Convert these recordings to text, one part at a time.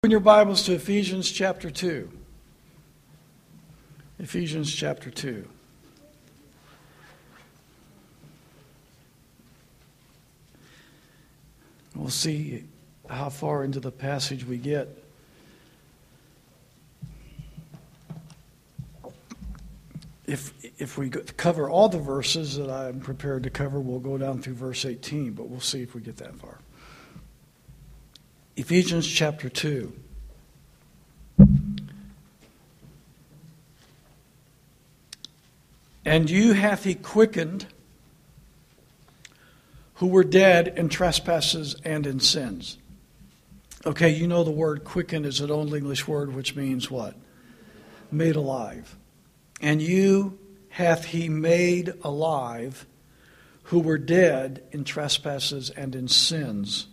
Open your Bibles to Ephesians chapter 2. Ephesians chapter 2. We'll see how far into the passage we get. If we cover all the verses that I'm prepared to cover, we'll go down through verse 18, but we'll see if we get that far. Ephesians chapter 2. And you hath he quickened, who were dead in trespasses and in sins. Okay, you know the word quicken is an old English word which means what? Made alive. And you hath he made alive, who were dead in trespasses and in sins,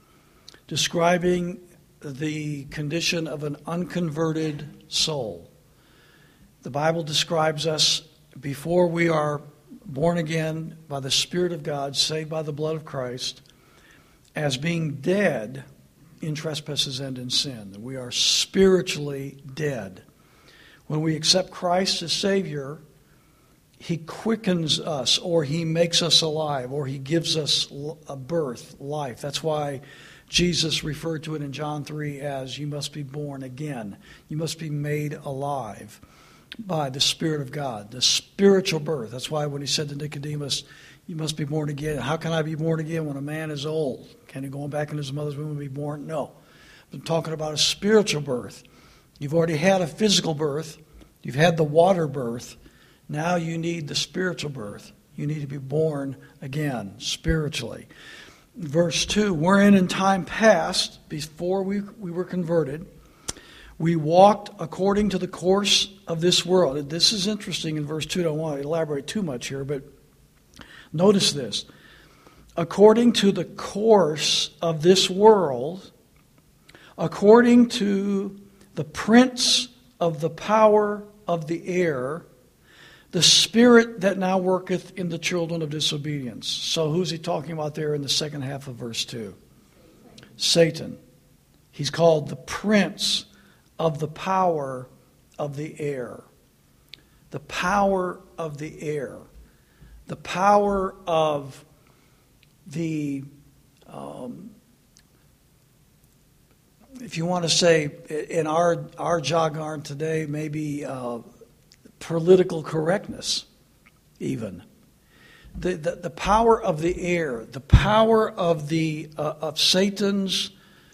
describing the condition of an unconverted soul. The Bible describes us before we are born again by the Spirit of God, saved by the blood of Christ, as being dead in trespasses and in sin. We are spiritually dead. When we accept Christ as Savior, He quickens us, or He makes us alive, or He gives us a birth, life. That's why Jesus referred to it in John 3 as you must be born again. You must be made alive by the Spirit of God, the spiritual birth. That's why when He said to Nicodemus, you must be born again. How can I be born again when a man is old? Can he go back in his mother's womb and be born? No. I'm talking about a spiritual birth. You've already had a physical birth. You've had the water birth. Now you need the spiritual birth. You need to be born again, spiritually. Verse 2, wherein in time past, before we were converted, we walked according to the course of this world. This is interesting in verse 2. I don't want to elaborate too much here, but notice this. According to the course of this world, according to the prince of the power of the air, the spirit that now worketh in the children of disobedience. So who's he talking about there in the second half of verse 2? Satan. He's called the prince of the power of the air. The power of the air. The power of the, if you want to say in our jargon today, maybe political correctness even. The power of the air, the power of of Satan's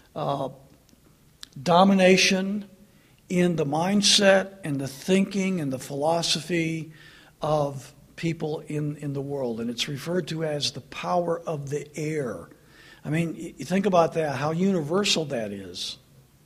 domination in the mindset and the thinking and the philosophy of people in the world. And it's referred to as the power of the air. I mean, you think about that, how universal that is.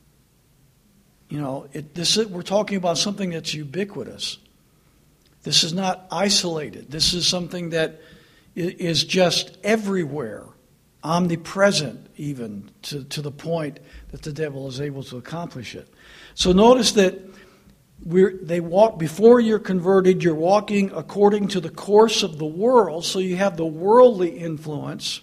You know, we're talking about something that's ubiquitous. This is not isolated. This is something that is just everywhere, omnipresent even, to the point that the devil is able to accomplish it. So notice that they walk before you're converted. You're walking according to the course of the world. So you have the worldly influence,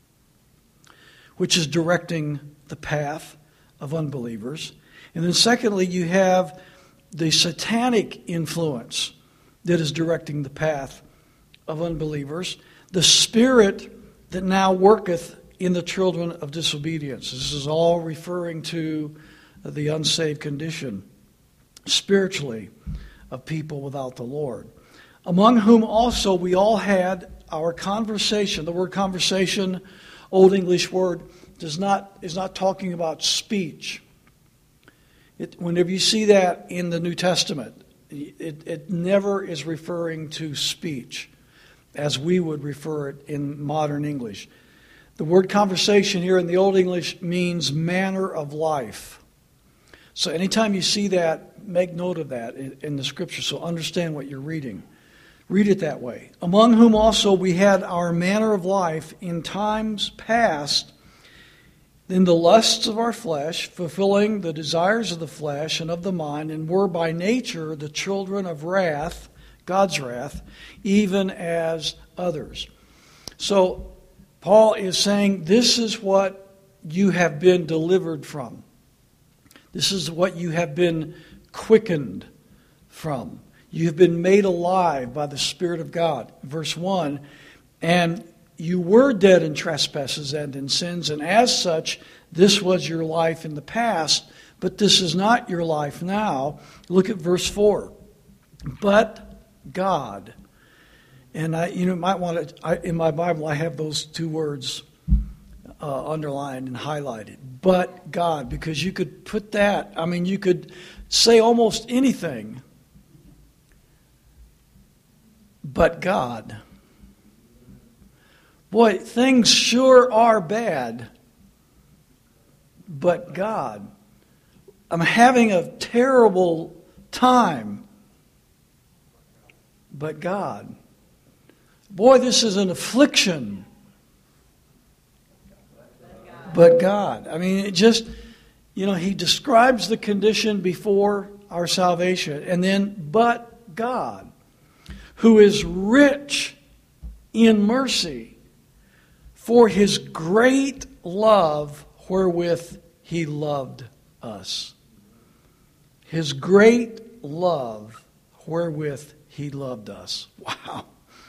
which is directing the path of unbelievers. And then secondly, you have the satanic influence that is directing the path of unbelievers. The spirit that now worketh in the children of disobedience. This is all referring to the unsaved condition spiritually of people without the Lord. Among whom also we all had our conversation. The word conversation, Old English word, is not talking about speech. Whenever you see that in the New Testament, it never is referring to speech as we would refer it in modern English. The word conversation here in the Old English means manner of life. So anytime you see that, make note of that in the Scripture so understand what you're reading. Read it that way. Among whom also we had our manner of life in times past in the lusts of our flesh, fulfilling the desires of the flesh and of the mind, and were by nature the children of wrath, God's wrath, even as others. So Paul is saying this is what you have been delivered from. This is what you have been quickened from. You have been made alive by the Spirit of God. Verse 1, and you were dead in trespasses and in sins, and as such, this was your life in the past, but this is not your life now. Look at verse 4. But God. And you might want to, in my Bible, I have those two words underlined and highlighted. But God, because you could put that, you could say almost anything. But God. Boy, things sure are bad. But God. I'm having a terrible time. But God. Boy, this is an affliction. But God. He describes the condition before our salvation. And then, but God, who is rich in mercy, for his great love wherewith he loved us. His great love wherewith he loved us. Wow.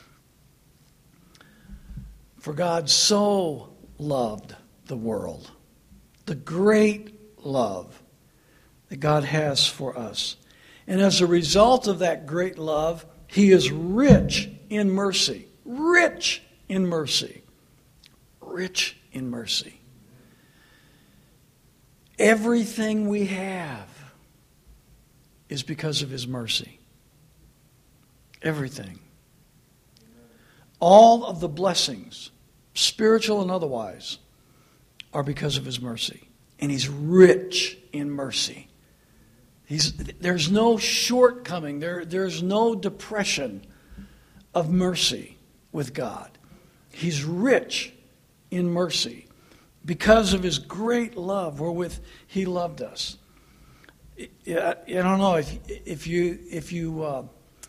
For God so loved the world. The great love that God has for us. And as a result of that great love, he is rich in mercy. Rich in mercy. Rich in mercy. Everything we have is because of his mercy. Everything. All of the blessings, spiritual and otherwise, are because of his mercy. And he's rich in mercy. There's no shortcoming. There's no depression of mercy with God. He's rich in mercy because of his great love wherewith he loved us. I don't know if you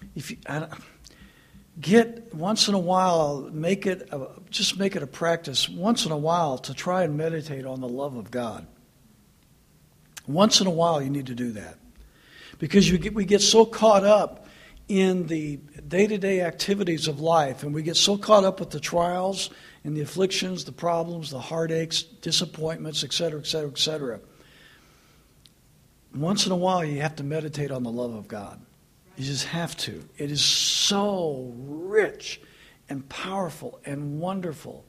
get once in a while, make it a practice once in a while to try and meditate on the love of God. Once in a while, you need to do that. Because we get so caught up in the day-to-day activities of life, and we get so caught up with the trials and the afflictions, the problems, the heartaches, disappointments, etc., etc., etc. Once in a while, you have to meditate on the love of God. You just have to. It is so rich and powerful and wonderful.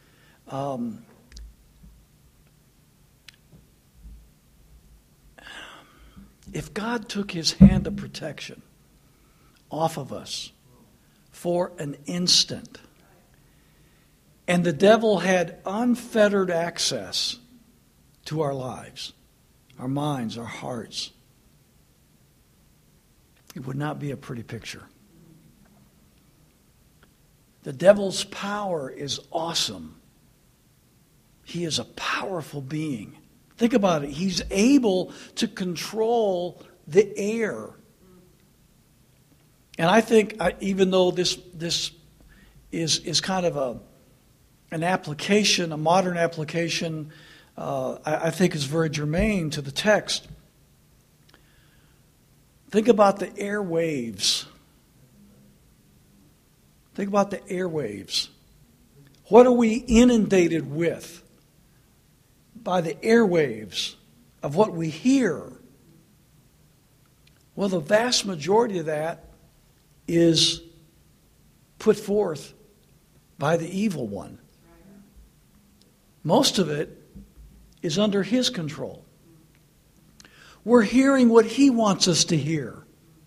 If God took his hand of protection off of us for an instant, and the devil had unfettered access to our lives, our minds, our hearts, it would not be a pretty picture. The devil's power is awesome. He is a powerful being. Think about it. He's able to control the air. And I think, even though this is kind of an application, a modern application, I think is very germane to the text. Think about the airwaves. Think about the airwaves. What are we inundated with by the airwaves of what we hear? Well, the vast majority of that is put forth by the evil one. Most of it is under his control. We're hearing what he wants us to hear.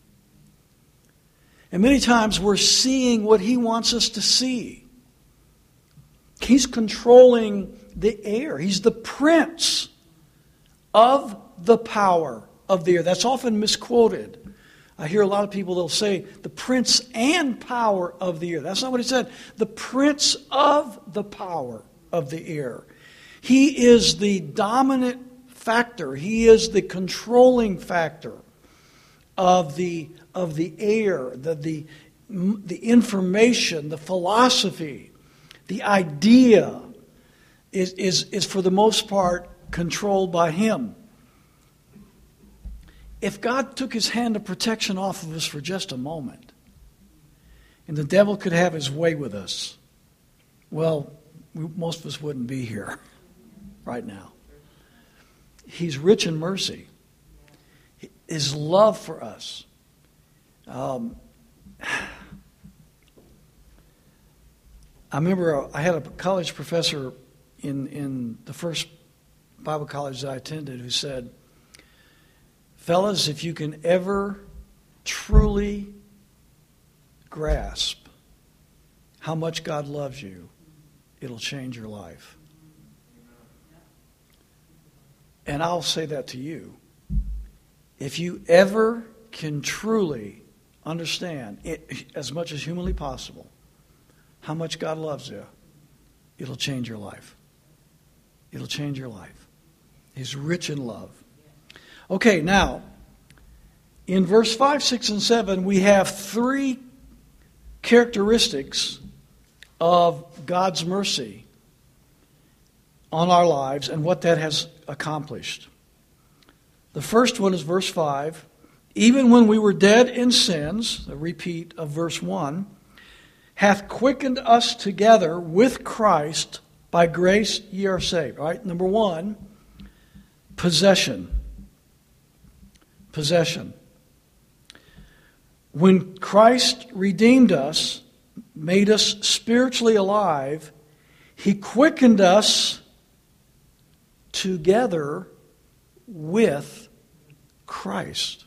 And many times we're seeing what he wants us to see. He's controlling the air. He's the prince of the power of the air. That's often misquoted. I hear a lot of people, they'll say, the prince and power of the air. That's not what he said. The prince of the power of the air. He is the dominant factor. He is the controlling factor of the air, the information, the philosophy, the idea is for the most part controlled by him. If God took his hand of protection off of us for just a moment, and the devil could have his way with us, well, most of us wouldn't be here right now. He's rich in mercy. His love for us. I remember I had a college professor in the first Bible college that I attended who said, fellas, if you can ever truly grasp how much God loves you, it'll change your life. And I'll say that to you. If you ever can truly understand, as much as humanly possible, how much God loves you, it'll change your life. It'll change your life. He's rich in love. Okay, now, in verse 5, 6, and 7, we have three characteristics of God's mercy on our lives and what that has accomplished. The first one is verse 5. Even when we were dead in sins, a repeat of verse 1, hath quickened us together with Christ, by grace ye are saved. All right, number one, possession. Possession. When Christ redeemed us, made us spiritually alive, he quickened us together with Christ.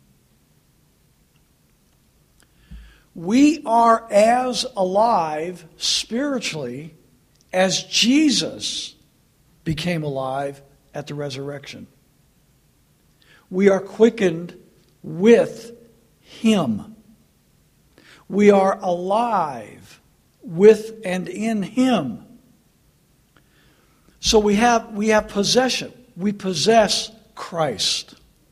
We are as alive spiritually as Jesus became alive at the resurrection. We are quickened with him. We are alive with and in him. So we have possession. We possess Christ.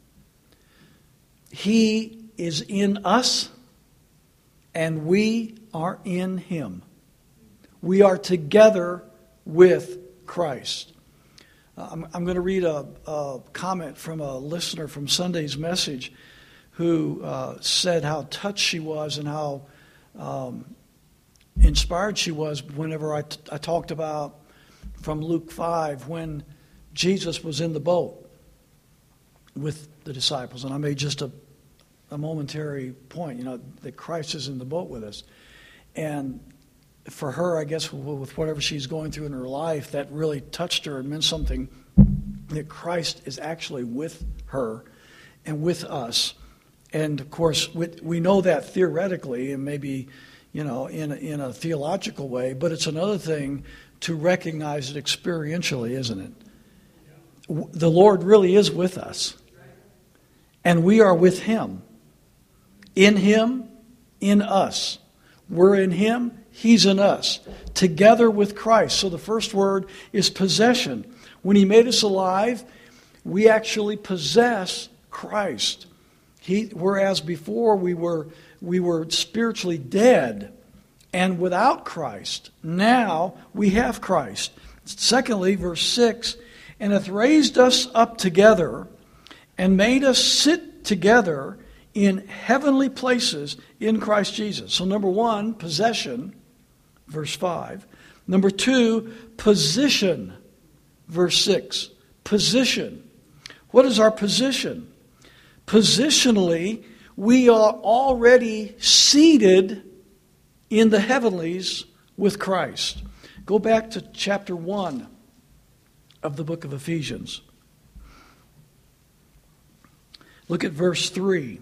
He is in us, and we are in him. We are together with Christ. I'm going to read a comment from a listener from Sunday's message who said how touched she was and how inspired she was whenever I talked about from Luke 5 when Jesus was in the boat with the disciples. And I made just a momentary point, that Christ is in the boat with us. And for her, I guess, with whatever she's going through in her life, that really touched her and meant something, that Christ is actually with her and with us. And, of course, we know that theoretically and maybe, in a theological way, but it's another thing to recognize it experientially, isn't it? The Lord really is with us. And we are with him. In him, in us. We're in him, he's in us. Together with Christ. So the first word is possession. When he made us alive, we actually possess Christ. Whereas before we were spiritually dead and without Christ. Now we have Christ. Secondly, verse 6, and hath raised us up together and made us sit together in heavenly places in Christ Jesus. So number one, possession, verse 5. Number two, position, verse 6. Position. What is our position? Positionally, we are already seated in the heavenlies with Christ. Go back to chapter 1 of the book of Ephesians. Look at verse 3.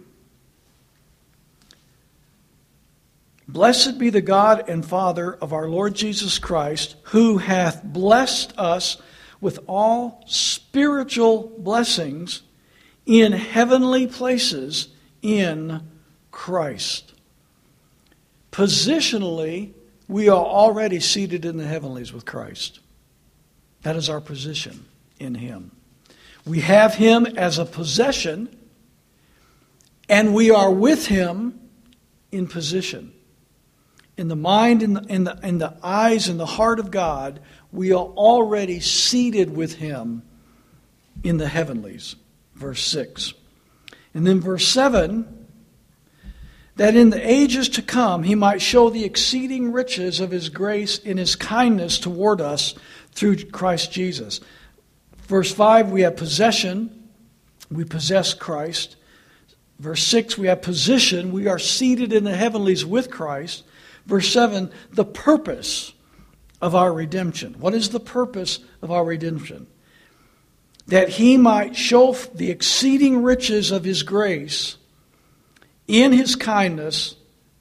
Blessed be the God and Father of our Lord Jesus Christ, who hath blessed us with all spiritual blessings in heavenly places in Christ. Positionally, we are already seated in the heavenlies with Christ. That is our position in him. We have him as a possession, and we are with him in position. In the mind, in the eyes, in the heart of God, we are already seated with him in the heavenlies. Verse 6. And then verse 7, that in the ages to come he might show the exceeding riches of his grace in his kindness toward us through Christ Jesus. Verse 5, we have possession. We possess Christ. Verse 6, we have position. We are seated in the heavenlies with Christ. Verse 7, the purpose of our redemption. What is the purpose of our redemption? That he might show the exceeding riches of his grace in his kindness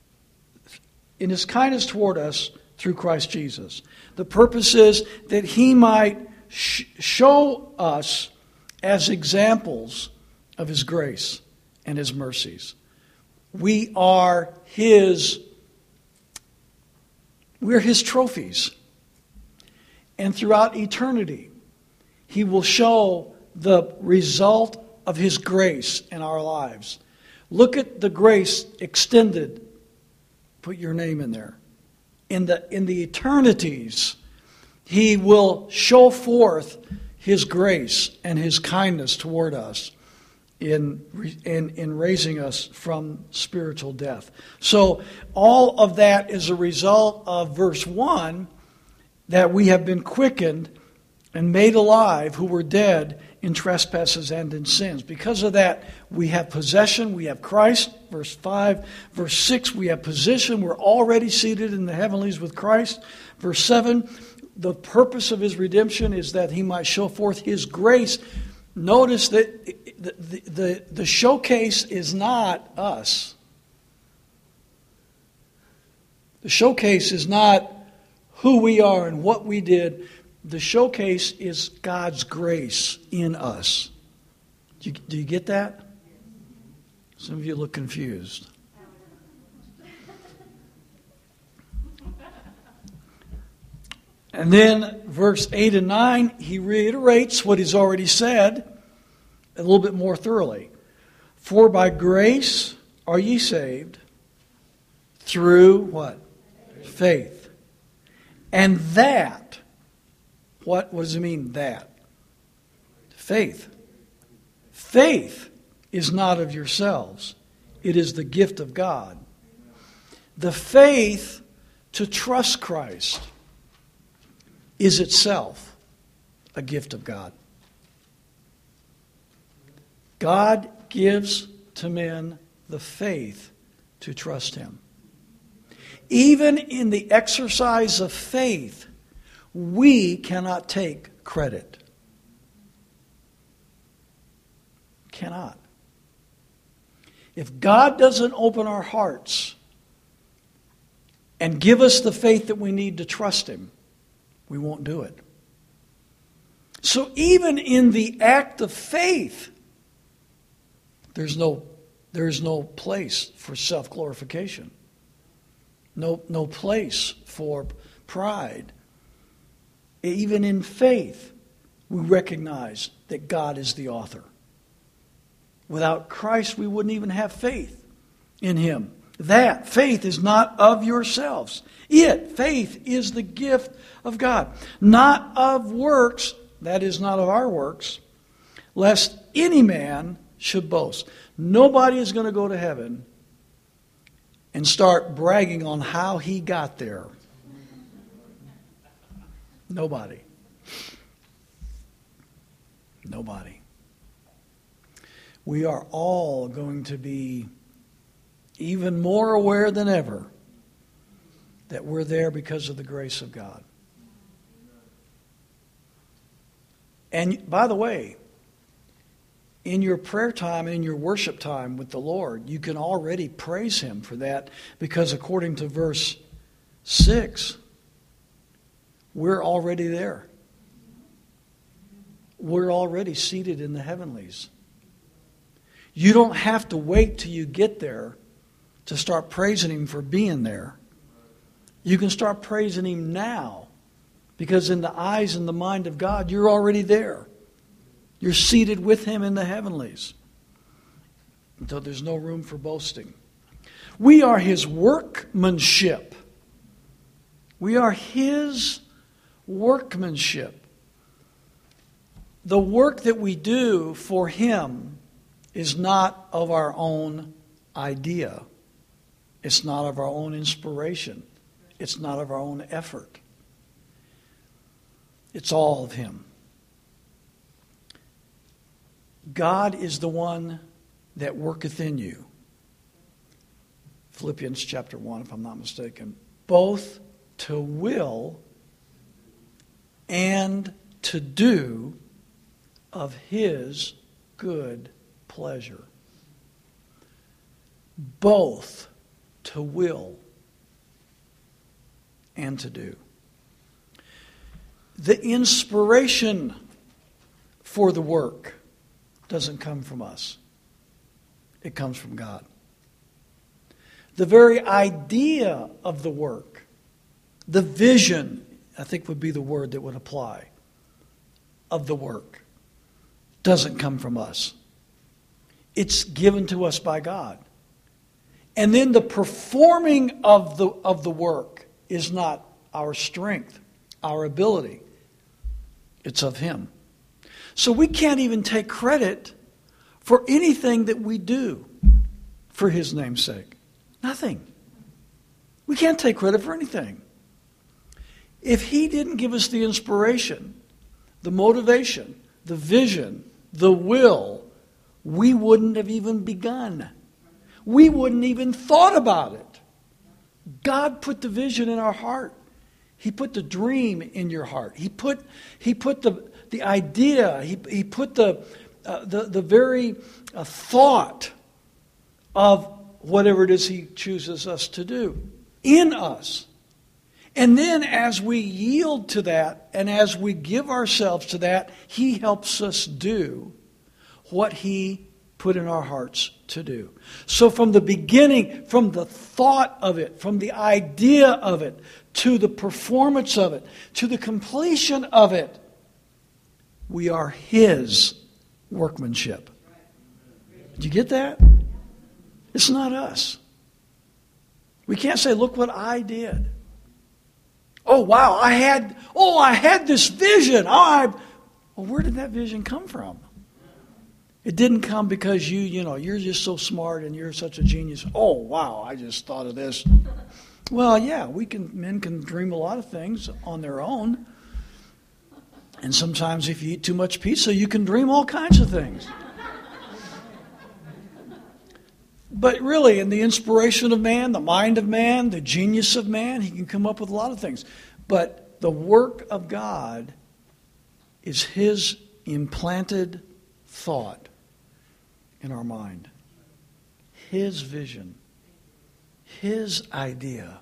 toward us through Christ Jesus. The purpose is that he might show us as examples of his grace and his mercies. We're his trophies. And throughout eternity, he will show the result of his grace in our lives. Look at the grace extended. Put your name in there. In the eternities, he will show forth his grace and his kindness toward us in raising us from spiritual death. So all of that is a result of verse 1, that we have been quickened and made alive who were dead in trespasses and in sins. Because of that, we have possession, we have Christ. Verse 5. Verse 6, we have position. We're already seated in the heavenlies with Christ. Verse 7, the purpose of his redemption is that he might show forth his grace. Notice that the showcase is not us. The showcase is not who we are and what we did. The showcase is God's grace in us. Do you get that? Some of you look confused. And then verse 8 and 9, he reiterates what he's already said a little bit more thoroughly. For by grace are ye saved through what? Faith. And that, what does it mean, that? Faith. Faith is not of yourselves. It is the gift of God. The faith to trust Christ is itself a gift of God. God gives to men the faith to trust him. Even in the exercise of faith, we cannot take credit. Cannot. If God doesn't open our hearts and give us the faith that we need to trust him, we won't do it. So even in the act of faith, there is no place for self-glorification. No place for pride. Even in faith, we recognize that God is the author. Without Christ, we wouldn't even have faith in him. That faith is not of yourselves. Faith is the gift of God. Not of works, that is not of our works, lest any man should boast. Nobody is going to go to heaven and start bragging on how he got there. Nobody. We are all going to be even more aware than ever that we're there because of the grace of God. And by the way, in your prayer time and in your worship time with the Lord, you can already praise him for that, because according to verse 6, we're already there. We're already seated in the heavenlies. You don't have to wait till you get there to start praising him for being there. You can start praising him now, because in the eyes and the mind of God, you're already there. You're seated with him in the heavenlies. Until there's no room for boasting. We are his workmanship. We are his workmanship. The work that we do for him is not of our own idea. It's not of our own inspiration. It's not of our own effort. It's all of Him. God is the one that worketh in you. Philippians chapter 1, if I'm not mistaken. Both to will and to do of His good pleasure. Both to will and to do. The inspiration for the work doesn't come from us. It comes from God. The very idea of the work, the vision, I think would be the word that would apply, of the work, doesn't come from us. It's given to us by God. And then the performing of the work is not our strength, our ability. It's of Him. So we can't even take credit for anything that we do for His name's sake. Nothing. We can't take credit for anything. If He didn't give us the inspiration, the motivation, the vision, the will, we wouldn't have even begun. We wouldn't even thought about it. God put the vision in our heart. He put the dream in your heart. He put the idea. He put the very thought of whatever it is He chooses us to do in us. And then as we yield to that and as we give ourselves to that, He helps us do what He put in our hearts to do. So from the beginning, from the thought of it, from the idea of it, to the performance of it, to the completion of it, we are His workmanship. Did you get that? It's not us. We can't say, look what I did. Oh, wow, I had this vision. Well, where did that vision come from? It didn't come because you're just so smart and you're such a genius. Oh, wow, I just thought of this. Well, yeah, men can dream a lot of things on their own. And sometimes if you eat too much pizza, you can dream all kinds of things. But really, in the inspiration of man, the mind of man, the genius of man, he can come up with a lot of things. But the work of God is His implanted thought in our mind. His vision. His idea.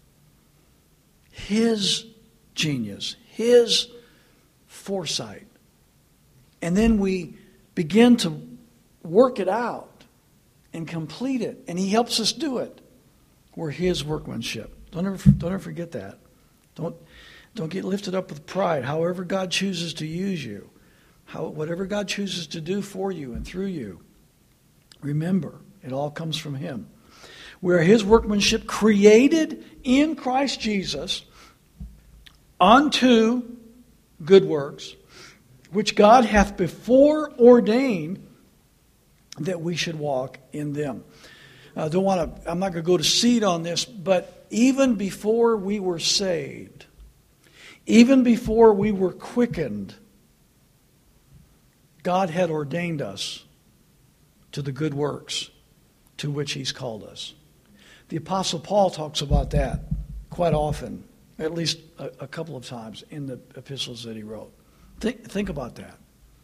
His genius. His foresight. And then we begin to work it out and complete it. And He helps us do it. We're His workmanship. Don't ever forget that. Don't get lifted up with pride. However God chooses to use you, whatever God chooses to do for you and through you, remember, it all comes from Him. We are His workmanship, created in Christ Jesus unto good works, which God hath before ordained that we should walk in them. I'm not going to go to seed on this, but even before we were saved, even before we were quickened, God had ordained us to the good works to which He's called us. The Apostle Paul talks about that quite often, at least a couple of times in the epistles that he wrote. Think about that.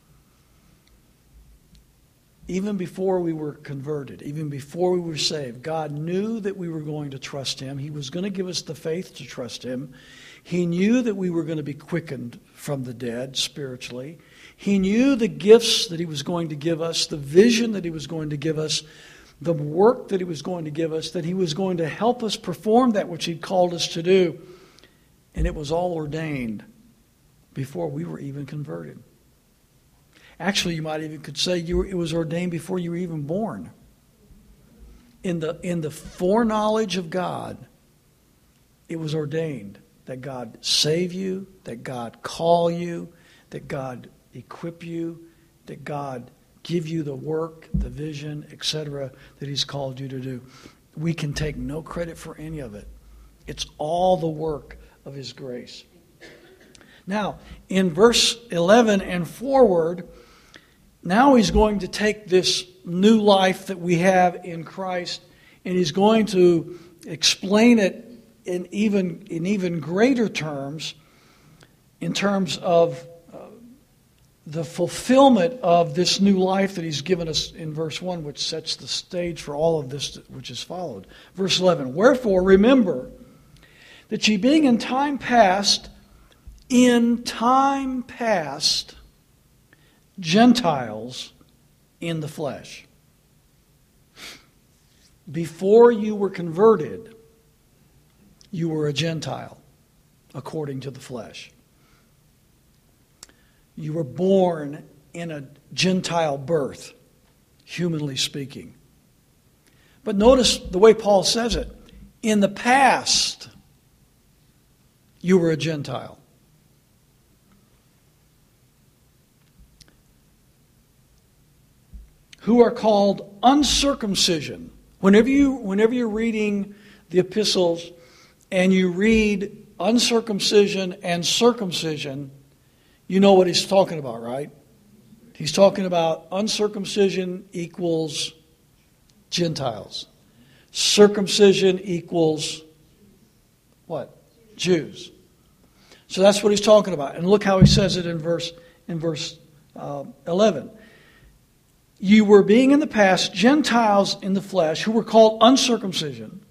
Even before we were converted, even before we were saved, God knew that we were going to trust Him. He was going to give us the faith to trust Him. He knew that we were going to be quickened from the dead spiritually. He knew the gifts that He was going to give us, the vision that He was going to give us, the work that He was going to give us, that He was going to help us perform that which He'd called us to do. And it was all ordained before we were even converted. Actually, you might even could say it was ordained before you were even born. In the foreknowledge of God, it was ordained that God save you, that God call you, that God equip you, that God give you the work, the vision, etc., that He's called you to do. We can take no credit for any of it. It's all the work of His grace. Now, in verse 11 and forward, now He's going to take this new life that we have in Christ, and He's going to explain it in even greater terms, in terms of the fulfillment of this new life that He's given us in verse 1, which sets the stage for all of this which is followed. Verse 11, wherefore remember that ye being in time past, Gentiles in the flesh. Before you were converted, you were a Gentile, according to the flesh. You were born in a Gentile birth, humanly speaking. But notice the way Paul says it. In the past, you were a Gentile. Who are called uncircumcision. Whenever you're reading the epistles and you read uncircumcision and circumcision, you know what he's talking about, right? He's talking about uncircumcision equals Gentiles. Circumcision equals what? Jews. So that's what he's talking about. And look how he says it in verse 11. You were being in the past Gentiles in the flesh who were called uncircumcision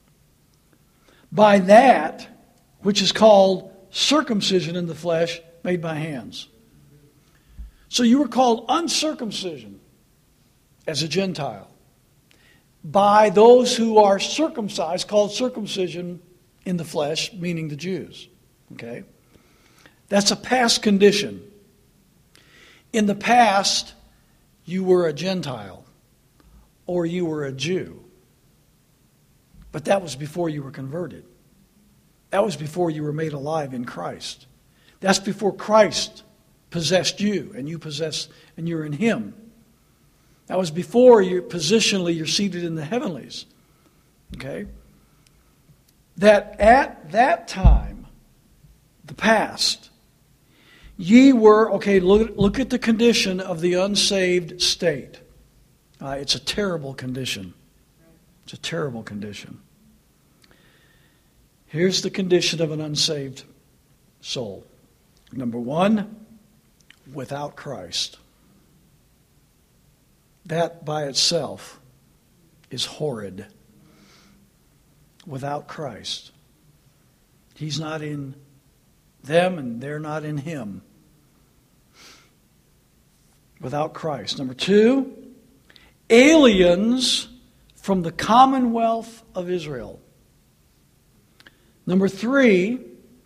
by that which is called circumcision in the flesh made by hands. So you were called uncircumcision as a Gentile by those who are circumcised, called circumcision in the flesh, meaning the Jews. Okay? That's a past condition. In the past, you were a Gentile or you were a Jew. But that was before you were converted. That was before you were made alive in Christ. That's before Christ possessed you and you possess and you're in Him. That was before you positionally you're seated in the heavenlies. Okay? That at that time, the past, ye were, okay, look at the condition of the unsaved state. It's a terrible condition. It's a terrible condition. Here's the condition of an unsaved soul. Number one, without Christ. That by itself is horrid. Without Christ. He's not in them and they're not in Him. Without Christ. Number two, aliens from the commonwealth of Israel. Number three,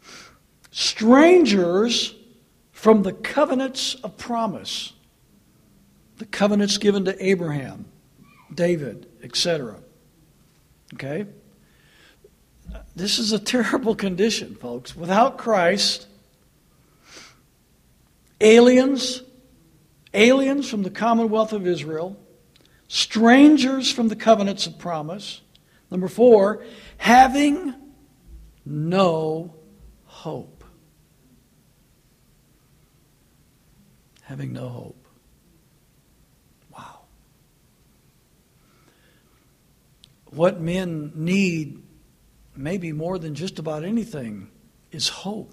strangers from the covenants of promise. The covenants given to Abraham, David, etc. Okay? This is a terrible condition, folks. Without Christ, aliens from the commonwealth of Israel, strangers from the covenants of promise. Number four, having no hope. Having no hope. Wow. What men need, maybe more than just about anything, is hope.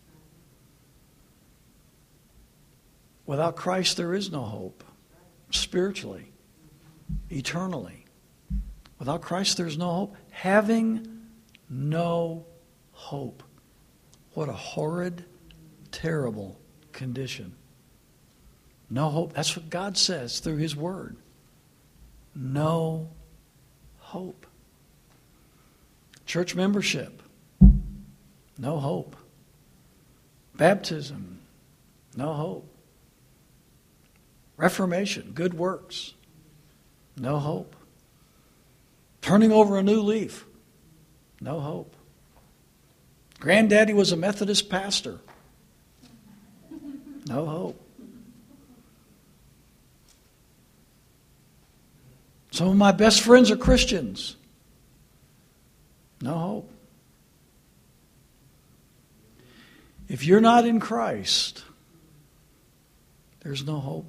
Without Christ, there is no hope. Spiritually, eternally. Without Christ, there's no hope. Having no hope. What a horrid, terrible condition. No hope. That's what God says through His Word. No hope. Church membership. No hope. Baptism. No hope. Reformation. Good works. No hope. Turning over a new leaf. No hope. Granddaddy was a Methodist pastor. No hope. Some of my best friends are Christians. No hope. If you're not in Christ, there's no hope.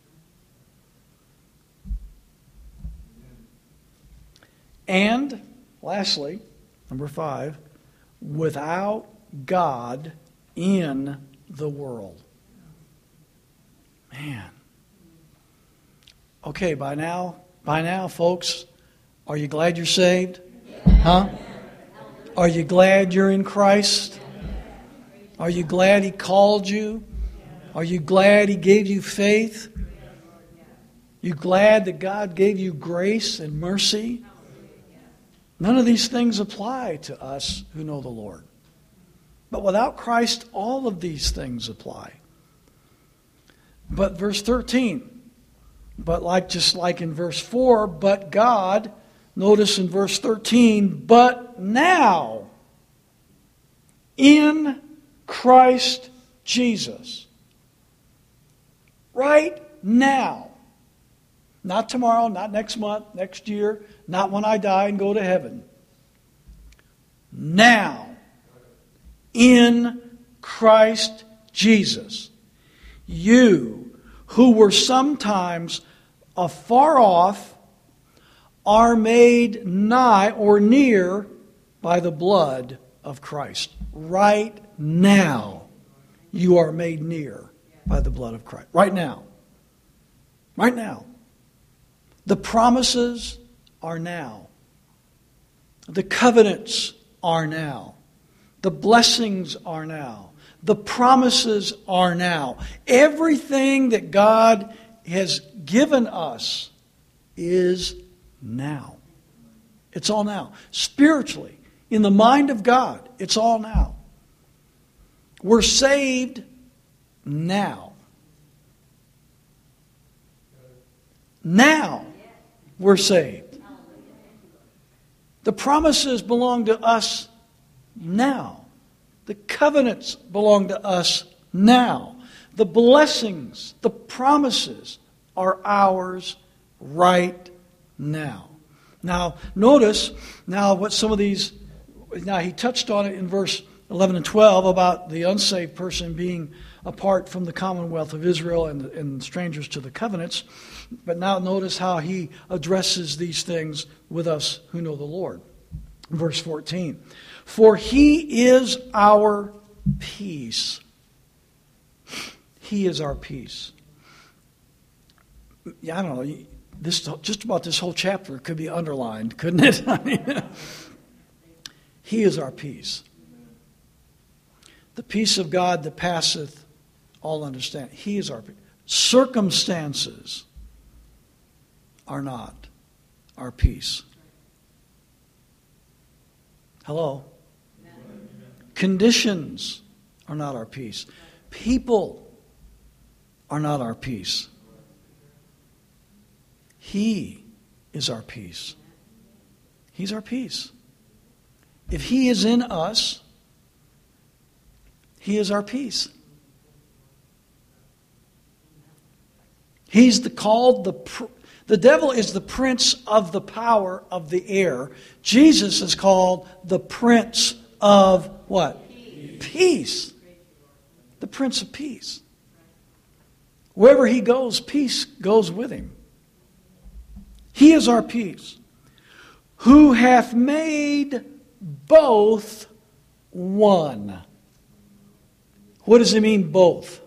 And, lastly, number 5, without God in the world. Man. Okay, by now, folks, are you glad you're saved? Huh? Are you glad you're in Christ? Are you glad He called you? Are you glad He gave you faith? You glad that God gave you grace and mercy? None of these things apply to us who know the Lord. But without Christ, all of these things apply. But verse 13, just like in verse 4, but God, notice in verse 13, but now in Christ Jesus. Right now. Not tomorrow, not next month, next year, not when I die and go to heaven. Now, in Christ Jesus, you who were sometimes afar off are made nigh or near by the blood of Christ. Right now, you are made near by the blood of Christ. Right now. Right now. The promises are now. The covenants are now. The blessings are now. The promises are now. Everything that God has given us is now. It's all now. Spiritually, in the mind of God, it's all now. We're saved now. Now we're saved. The promises belong to us now. The covenants belong to us now. The blessings, the promises are ours right now. Now, notice now what some of these, now he touched on it in verse 11 and 12 about the unsaved person being apart from the commonwealth of Israel and strangers to the covenants. But now notice how he addresses these things with us who know the Lord. Verse 14. For He is our peace. He is our peace. Yeah, I don't know. Just about this whole chapter could be underlined, couldn't it? I mean, He is our peace. The peace of God that passeth all understanding. He is our peace. Circumstances are not our peace. Hello? Amen. Conditions are not our peace. People are not our peace. He is our peace. He's our peace. If He is in us, He is our peace. He's the devil is the prince of the power of the air. Jesus is called the Prince of what? Peace. The Prince of Peace. Wherever He goes, peace goes with Him. He is our peace. Who hath made both one. What does it mean, both?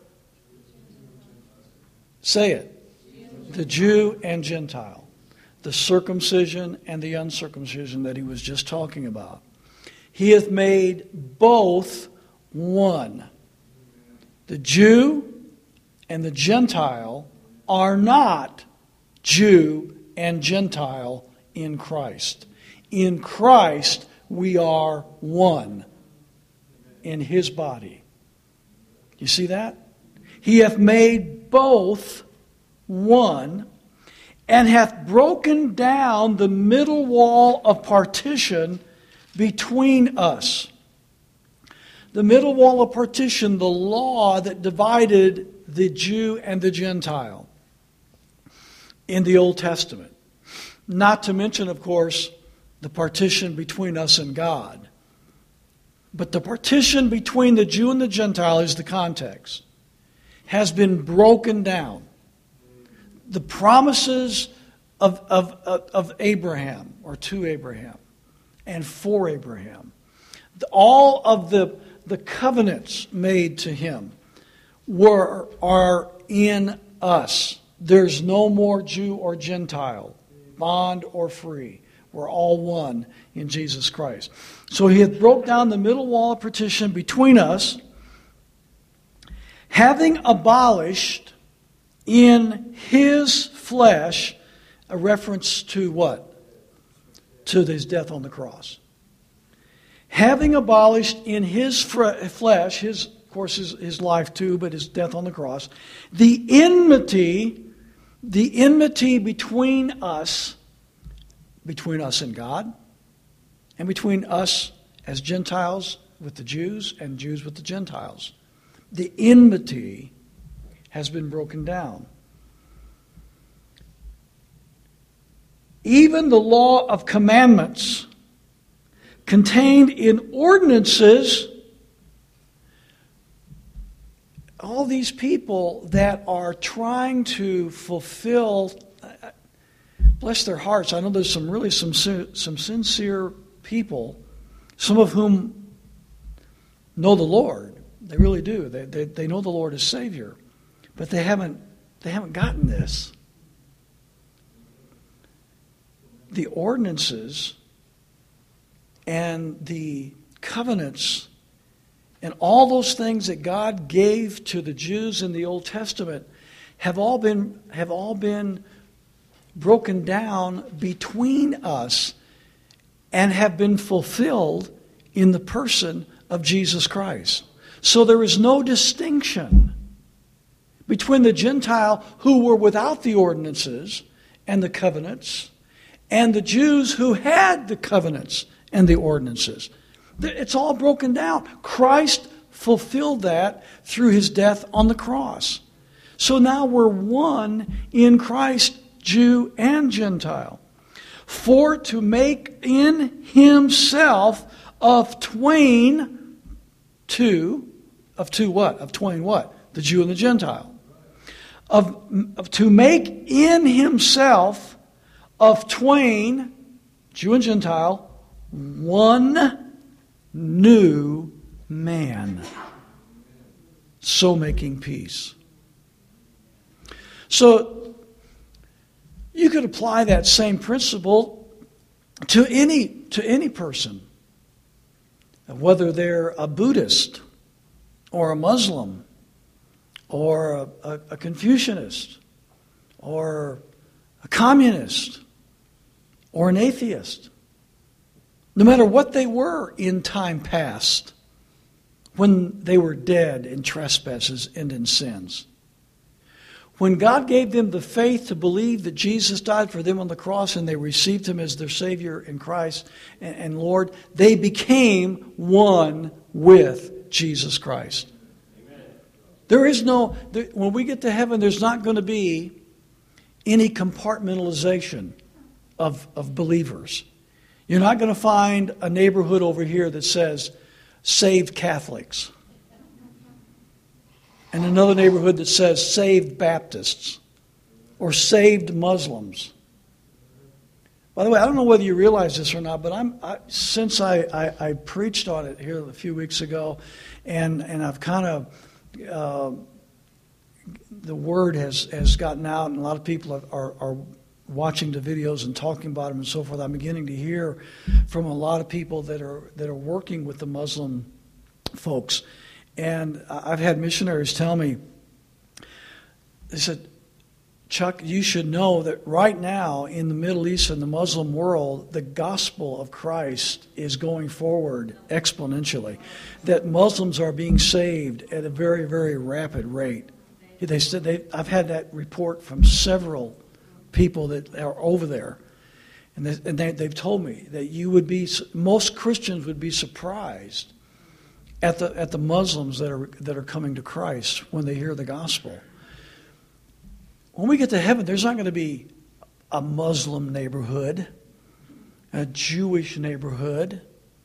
Say it. The Jew and Gentile. The circumcision and the uncircumcision that he was just talking about. He hath made both one. The Jew and the Gentile are not Jew and Gentile in Christ. In Christ we are one in His body. You see that? He hath made both one, and hath broken down the middle wall of partition between us. The middle wall of partition, the law that divided the Jew and the Gentile in the Old Testament. Not to mention, of course, the partition between us and God. But the partition between the Jew and the Gentile is the context, has been broken down. The promises of Abraham, or to Abraham, and for Abraham, all of the covenants made to him are in us. There's no more Jew or Gentile, bond or free. We're all one in Jesus Christ. So he hath broke down the middle wall of partition between us, having abolished in his flesh, a reference to what? To his death on the cross. Having abolished in his flesh, his, of course, his life too, but his death on the cross, the enmity between us and God, and between us as Gentiles with the Jews and Jews with the Gentiles. The enmity has been broken down. Even the law of commandments contained in ordinances, all these people that are trying to fulfill, bless their hearts. I know there's some sincere people, some of whom know the Lord. They really do. They know the Lord as Savior, but they haven't gotten this. The ordinances and the covenants and all those things that God gave to the Jews in the Old Testament have all been broken down between us and have been fulfilled in the person of Jesus Christ. So there is no distinction between the Gentile who were without the ordinances and the covenants and the Jews who had the covenants and the ordinances. It's all broken down. Christ fulfilled that through his death on the cross. So now we're one in Christ, Jew and Gentile. For to make in himself of twain what? Of twain what? The Jew and the Gentile. To make in himself of twain, Jew and Gentile, one new man, so making peace. So you could apply that same principle to any person, whether they're a Buddhist or a Muslim or a Confucianist or a communist or an atheist. No matter what they were in time past, when they were dead in trespasses and in sins. When God gave them the faith to believe that Jesus died for them on the cross and they received him as their Savior in Christ and Lord, they became one with Jesus Christ. Amen. There is when we get to heaven, there's not going to be any compartmentalization of believers. You're not going to find a neighborhood over here that says saved Catholics and another neighborhood that says saved Baptists or saved Muslims. By the way, I don't know whether you realize this or not, but since I preached on it here a few weeks ago, and I've kind of the word has gotten out, and a lot of people are watching the videos and talking about them and so forth. I'm beginning to hear from a lot of people that are working with the Muslim folks. And I've had missionaries tell me, they said, Chuck, you should know that right now in the Middle East and the Muslim world, the gospel of Christ is going forward exponentially. That Muslims are being saved at a very, very rapid rate. They said I've had that report from several people that are over there, and they've told me that most Christians would be surprised at the Muslims that are coming to Christ when they hear the gospel. When we get to heaven, there's not going to be a Muslim neighborhood, a Jewish neighborhood.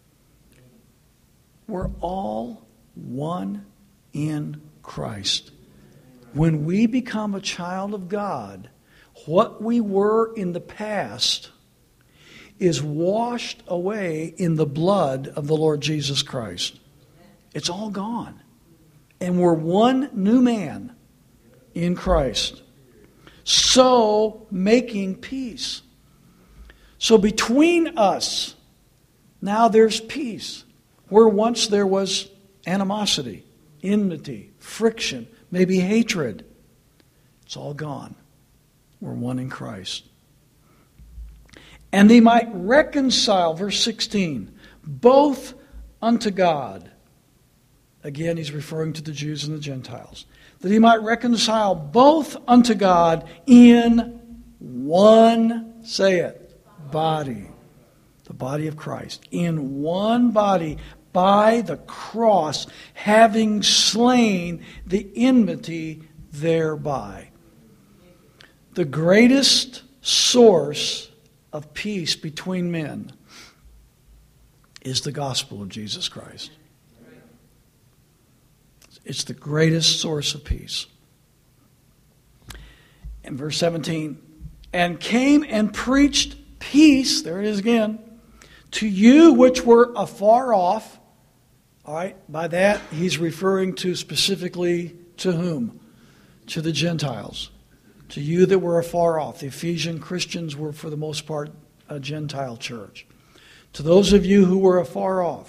We're all one in Christ. When we become a child of God, what we were in the past is washed away in the blood of the Lord Jesus Christ. It's all gone. And we're one new man in Christ. So making peace. So between us, now there's peace. Where once there was animosity, enmity, friction, maybe hatred. It's all gone. We're one in Christ. And they might reconcile, verse 16, both unto God. Again, he's referring to the Jews and the Gentiles. That he might reconcile both unto God in one, say it, body. The body of Christ. In one body, by the cross, having slain the enmity thereby. The greatest source of peace between men is the gospel of Jesus Christ. It's the greatest source of peace. In verse 17, and came and preached peace, there it is again, to you which were afar off. All right, by that he's referring to specifically to whom? To the Gentiles. To you that were afar off. The Ephesian Christians were for the most part a Gentile church. To those of you who were afar off.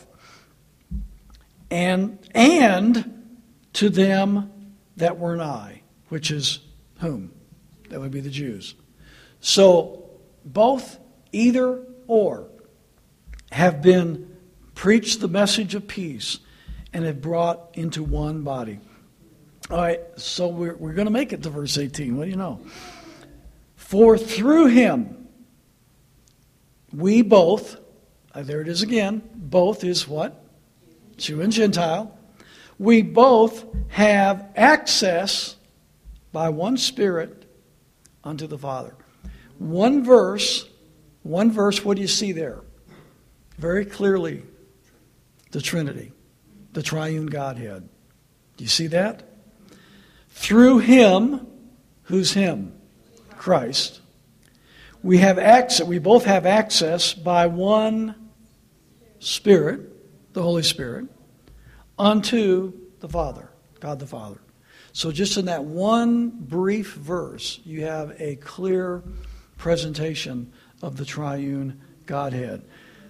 And to them that were nigh, which is whom? That would be the Jews. So both, either or, have been preached the message of peace and have brought into one body. All right, so we're going to make it to verse 18. What do you know? For through him, we both, there it is again, both is what? Jew and Gentile. We both have access by one Spirit unto the Father. One verse, what do you see there? Very clearly, the Trinity, the triune Godhead. Do you see that? Through him, who's him? Christ. We have access, we both have access by one Spirit, the Holy Spirit, unto the Father, God the Father. So just in that one brief verse, you have a clear presentation of the triune Godhead.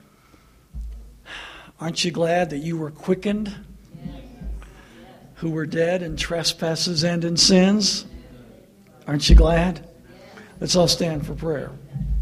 Aren't you glad that you were quickened? Who were dead in trespasses and in sins? Aren't you glad? Let's all stand for prayer.